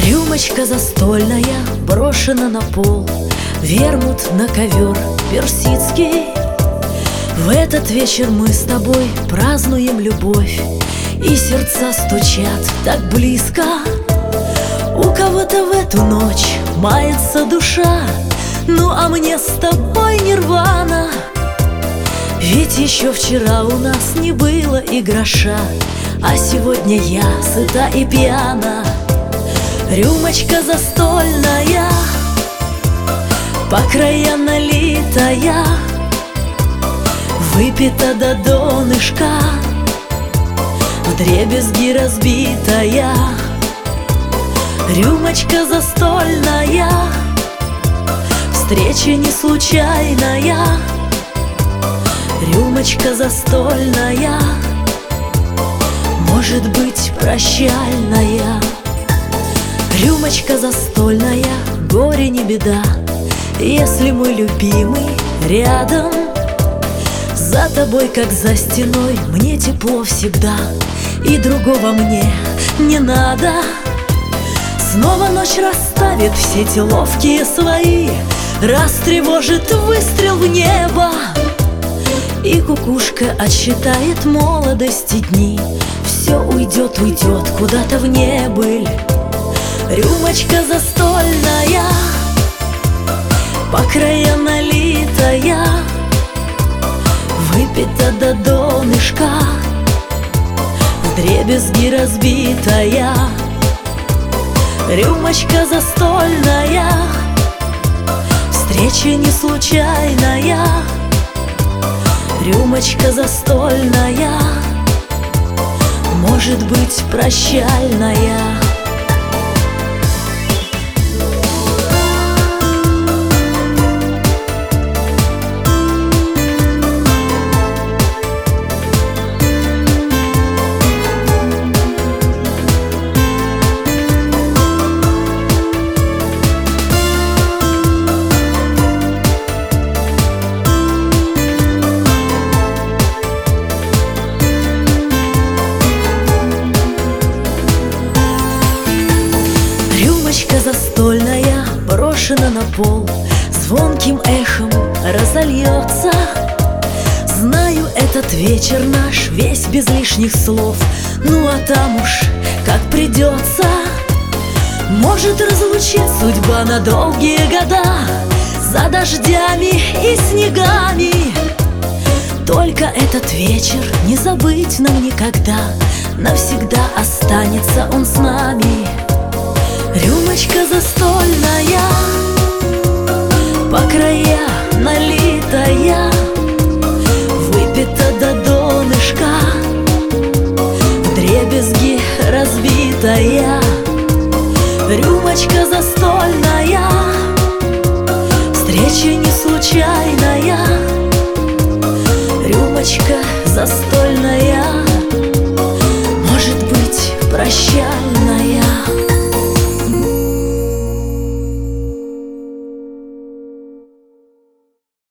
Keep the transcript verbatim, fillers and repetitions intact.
Рюмочка застольная брошена на пол, вермут на ковер персидский. В этот вечер мы с тобой празднуем любовь, и сердца стучат так близко. У кого-то в эту ночь мается душа, ну а мне с тобой нирвана. Ведь еще вчера у нас не было и гроша, а сегодня я сыта и пьяна. Рюмочка застольная, по краям налитая, выпита до донышка, вдребезги разбитая. Рюмочка застольная, встреча не случайная. Рюмочка застольная, может быть прощальная. Рюмочка застольная, горе не беда, если мой любимый рядом. За тобой, как за стеной, мне тепло всегда, и другого мне не надо. Снова ночь расставит все эти ловкие свои, растревожит выстрел в небо, и кукушка отсчитает молодости дни. Все уйдет, уйдет куда-то в небыль. Рюмочка застольная, по краям налитая, выпита до донышка, вдребезги разбитая. Рюмочка застольная, встреча не случайная. Рюмочка застольная, может быть прощальная. Рюмочка застольная брошена на пол, звонким эхом разольется. Знаю, этот вечер наш весь без лишних слов, ну а там уж как придется. Может разлучить судьба на долгие года, за дождями и снегами. Только этот вечер не забыть нам никогда, навсегда останется он с нами. Рюмочка застольная, по края налитая, выпита до донышка, вдребезги разбитая. Рюмочка застольная, встреча не случайная. Рюмочка застольная.